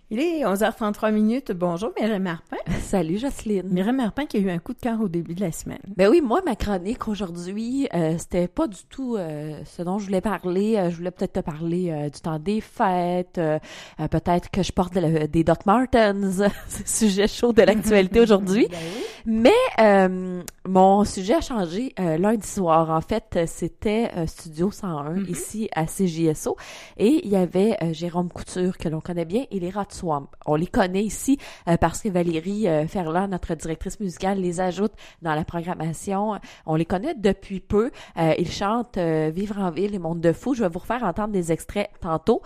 Il est 11h33. Bonjour, Mireille Marpin. Salut, Jocelyne. Mireille Marpin qui a eu un coup de cœur au début de la semaine. Ben oui, moi, ma chronique aujourd'hui, c'était pas du tout ce dont je voulais parler. Je voulais peut-être te parler du temps des fêtes, peut-être que je porte des Doc Martens, c'est le sujet chaud de l'actualité aujourd'hui. Ben oui. Mais mon sujet a changé lundi soir. En fait, c'était Studio 101 ici à CJSO et il y avait Jérôme Couture que l'on connaît bien et les Rats Swamp. On les connaît ici parce que Valérie Ferland, notre directrice musicale, les ajoute dans la programmation. On les connaît depuis peu. Ils chantent Vivre en ville et Monde de fou. Je vais vous refaire entendre des extraits tantôt.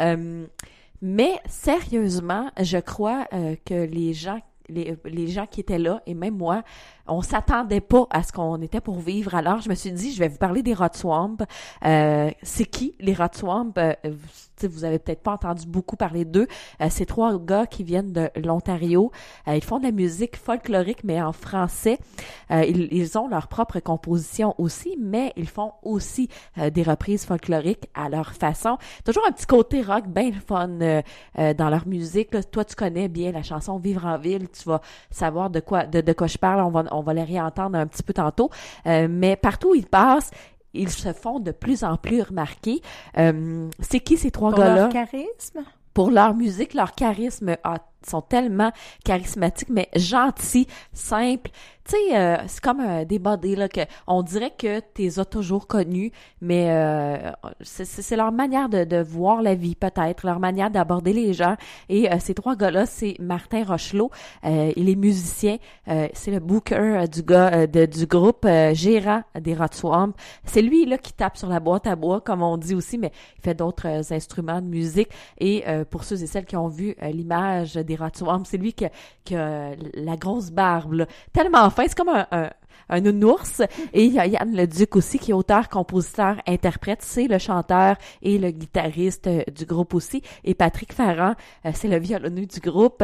Mais sérieusement, je crois que les gens qui étaient là, et même moi, on s'attendait pas à ce qu'on était pour vivre. Alors, je me suis dit, je vais vous parler des Rats Swamp. C'est qui, les Rats Swamp? Vous avez peut-être pas entendu beaucoup parler d'eux. C'est trois gars qui viennent de l'Ontario. Ils font de la musique folklorique, mais en français. Ils ont leur propre composition aussi, mais ils font aussi des reprises folkloriques à leur façon. Toujours un petit côté rock, bien fun dans leur musique. Là, toi, tu connais bien la chanson Vivre en ville. Tu vas savoir de quoi je parle. On va les réentendre un petit peu tantôt. Mais partout où ils passent, ils se font de plus en plus remarquer. C'est qui ces trois Pour gars-là? leur charisme? Pour leur musique, leur charisme sont tellement charismatiques, mais gentils, simples. Tu sais, c'est comme des buddies, là, que on dirait que tu les as toujours connus, mais c'est leur manière de voir la vie, peut-être, leur manière d'aborder les gens. Et ces trois gars-là, c'est Martin Rochelot, il est musicien, c'est le booker du groupe, gérant des Rats Swamp. C'est lui, là, qui tape sur la boîte à bois, comme on dit aussi, mais il fait d'autres instruments de musique. Et pour ceux et celles qui ont vu l'image des Rats Swamp, c'est lui qui a la grosse barbe, là, tellement fin, c'est comme un nounours. Et il y a Yann Leduc aussi, qui est auteur, compositeur, interprète, c'est le chanteur et le guitariste du groupe aussi. Et Patrick Ferrand, c'est le violonneux du groupe.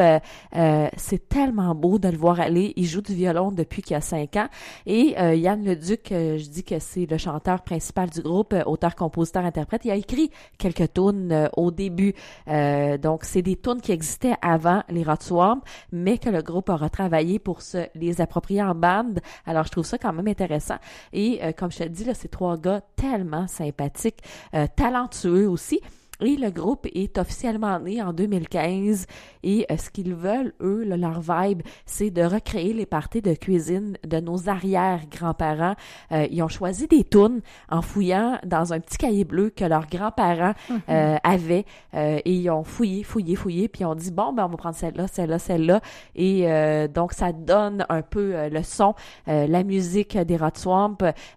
C'est tellement beau de le voir aller. Il joue du violon depuis qu'il a 5 ans. Et Yann Leduc, je dis que c'est le chanteur principal du groupe, auteur, compositeur, interprète. Il a écrit quelques tunes au début. Donc, c'est des tunes qui existaient avant les Rats Swamp, mais que le groupe a retravaillé pour les approprier en bande. Alors, je trouve ça quand même intéressant. Et comme je te dis, là, ces trois gars tellement sympathiques, talentueux aussi. Et le groupe est officiellement né en 2015 et ce qu'ils veulent, eux, leur vibe, c'est de recréer les parties de cuisine de nos arrière-grands-parents. Ils ont choisi des tunes en fouillant dans un petit cahier bleu que leurs grands-parents avaient et ils ont fouillé, puis ils ont dit, bon, ben on va prendre celle-là. Et donc, ça donne un peu le son, la musique des Rats Swamp,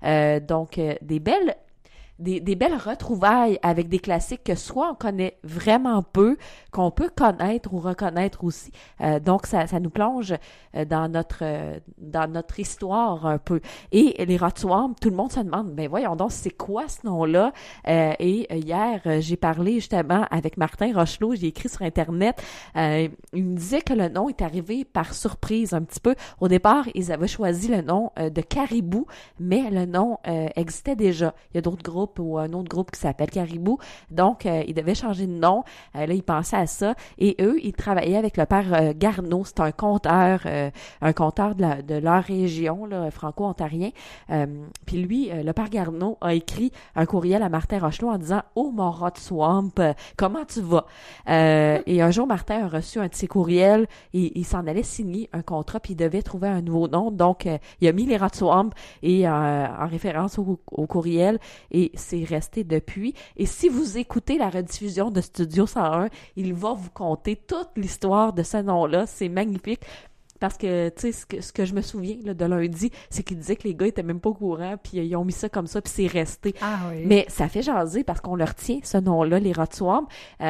donc des belles retrouvailines avec des classiques que soit on connaît vraiment peu, qu'on peut connaître ou reconnaître aussi. Donc, ça nous plonge dans notre histoire un peu. Et les Rats Swamp, tout le monde se demande, ben voyons donc, c'est quoi ce nom-là? Et hier, j'ai parlé justement avec Martin Rochelot, j'ai écrit sur Internet, il me disait que le nom est arrivé par surprise un petit peu. Au départ, ils avaient choisi le nom de Caribou, mais le nom existait déjà. Il y a d'autres groupes ou un autre groupe qui s'appelle Caribou. Donc, ils devaient changer de nom. Là, ils pensaient à ça. Et eux, ils travaillaient avec le père Garneau. C'est un conteur de leur région, là, franco-ontarien. Puis lui, le père Garneau a écrit un courriel à Martin Rochelot en disant « Oh, mon Rat Swamp, comment tu vas? » Et un jour, Martin a reçu un de ses courriels et il s'en allait signer un contrat puis il devait trouver un nouveau nom. Donc, il a mis les Rats Swamp et en référence au courriel et c'est resté depuis. Et si vous écoutez la rediffusion de Studio 101, il va vous conter toute l'histoire de ce nom-là. C'est magnifique. Parce que, tu sais, ce que je me souviens là, de lundi, c'est qu'il disait que les gars étaient même pas au courant, puis ils ont mis ça comme ça, puis c'est resté. Ah oui. Mais ça fait jaser parce qu'on leur tient ce nom-là, les Rats Swamp.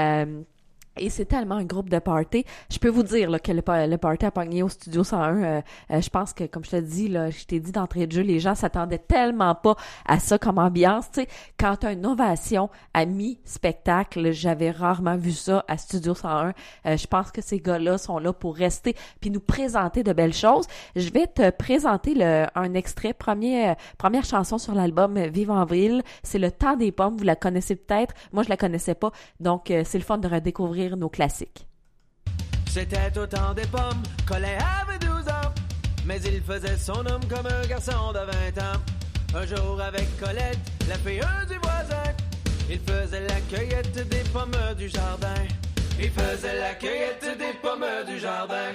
Et c'est tellement un groupe de party. Je peux vous dire là, que le party a pogné au Studio 101. Je pense que, comme je te dis, là, je t'ai dit d'entrée de jeu, les gens s'attendaient tellement pas à ça comme ambiance. Tu sais, quand t'as une ovation à mi-spectacle, j'avais rarement vu ça à Studio 101. Je pense que ces gars-là sont là pour rester puis nous présenter de belles choses. Je vais te présenter un extrait, première chanson sur l'album Vivre en ville. C'est Le Temps des pommes. Vous la connaissez peut-être. Moi, je la connaissais pas. Donc, c'est le fun de redécouvrir nos classiques. C'était au temps des pommes, Colin avait 12 ans, mais il faisait son homme comme un garçon de 20 ans. Un jour avec Colette, la fille du voisin, il faisait la cueillette des pommes du jardin. Il faisait la cueillette des pommes du jardin.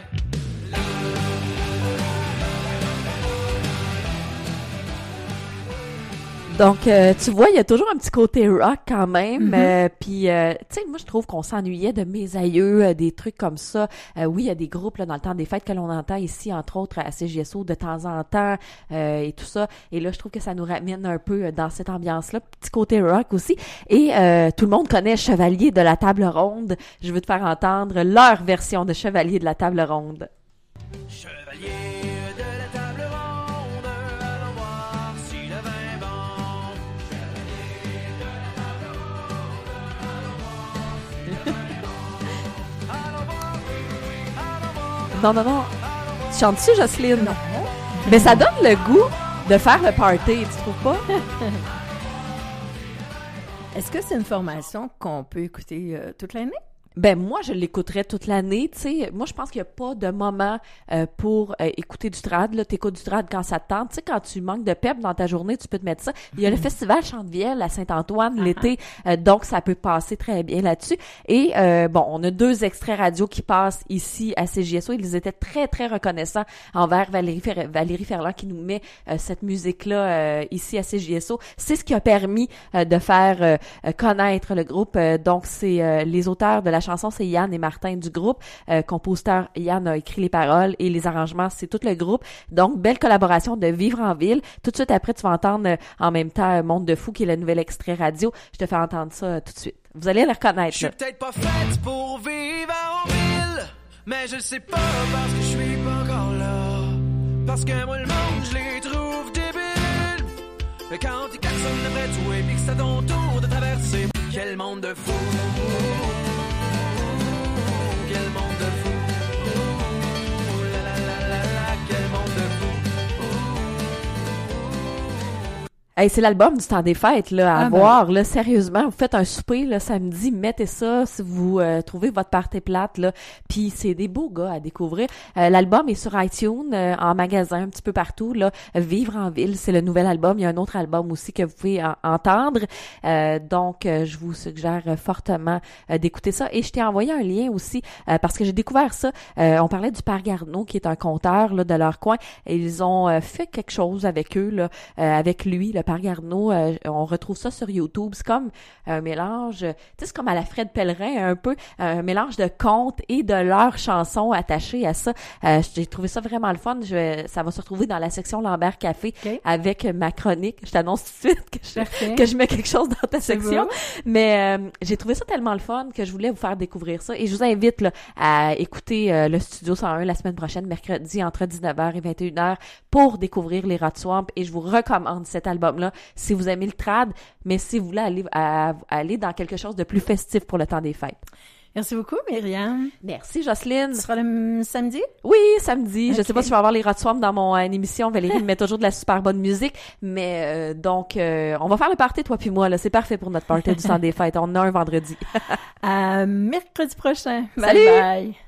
Donc, tu vois, il y a toujours un petit côté rock quand même. Puis, tu sais, moi, je trouve qu'on s'ennuyait de mes aïeux, des trucs comme ça. Oui, il y a des groupes là dans le temps des fêtes que l'on entend ici, entre autres à CJSO de temps en temps et tout ça. Et là, je trouve que ça nous ramène un peu dans cette ambiance-là. Petit côté rock aussi. Et tout le monde connaît Chevalier de la Table Ronde. Je veux te faire entendre leur version de Chevalier de la Table Ronde. Chevalier de la table ronde, allons voir si le vin est bon. Chevalier de la table ronde, allons voir si le vin est bon. Allons voir, Non. Tu chantes-tu, Jocelyne? Non. Mais ça donne le goût de faire le party, tu trouves pas? Est-ce que c'est une formation qu'on peut écouter toute l'année? Ben moi, je l'écouterais toute l'année, tu sais. Moi, je pense qu'il n'y a pas de moment pour écouter du trad. Là, t'écoutes du trad quand ça te tente. Tu sais, quand tu manques de pep dans ta journée, tu peux te mettre ça. Il y a le festival Chantevielle à Saint-Antoine l'été, donc ça peut passer très bien là-dessus. Et bon, on a 2 extraits radio qui passent ici à CJSO. Ils étaient très, très reconnaissants envers Valérie Ferland qui nous met cette musique-là ici à CJSO. C'est ce qui a permis de faire connaître le groupe. Donc, c'est les auteurs de la chanson, c'est Yann et Martin du groupe. Compositeur, Yann a écrit les paroles et les arrangements, c'est tout le groupe. Donc, belle collaboration de Vivre en ville. Tout de suite après, tu vas entendre en même temps Monde de fou, qui est le nouvel extrait radio. Je te fais entendre ça tout de suite. Vous allez le reconnaître. je suis peut-être pas faite pour vivre en ville, mais je le sais pas parce que je suis pas encore là. Parce que moi, le monde, je les trouve débiles. Quand ils klaxonnent après tout et puis que c'est à ton tour de traverser. Quel monde de fou! Quel monde de fou! La la la la la, quel monde de fou! Hey, c'est l'album du temps des fêtes là à voir là, sérieusement, vous faites un souper là samedi, mettez ça si vous trouvez votre party plate là, puis c'est des beaux gars à découvrir. L'album est sur iTunes, en magasin un petit peu partout là. Vivre en ville, c'est le nouvel album, il y a un autre album aussi que vous pouvez entendre. Donc je vous suggère fortement d'écouter ça, et je t'ai envoyé un lien aussi parce que j'ai découvert ça. On parlait du Père Garneau qui est un conteur là de leur coin, et ils ont fait quelque chose avec eux là, avec lui, le Père Garneau. On retrouve ça sur YouTube. C'est comme un mélange, tu sais, c'est comme à la Fred Pellerin, un peu un mélange de contes et de leurs chansons attachées à ça. J'ai trouvé ça vraiment le fun. Ça va se retrouver dans la section Lambert Café avec ma chronique. Je t'annonce tout de suite que je mets quelque chose dans ta section. Beau. Mais j'ai trouvé ça tellement le fun que je voulais vous faire découvrir ça. Et je vous invite là, à écouter le Studio 101 la semaine prochaine, mercredi, entre 19h et 21h, pour découvrir les Rats Swamp. Et je vous recommande cet album-là si vous aimez le trad, mais si vous voulez aller dans quelque chose de plus festif pour le temps des fêtes. Merci beaucoup, Myriam. Merci, Jocelyne. Ce sera le samedi? Oui, samedi. Okay. Je sais pas si je vais avoir les Rats Swamp dans mon émission. Valérie me met toujours de la super bonne musique. Mais donc, on va faire le party, toi puis moi. Là, c'est parfait pour notre party du temps des fêtes. On a un vendredi. Mercredi prochain. Salut! Bye bye.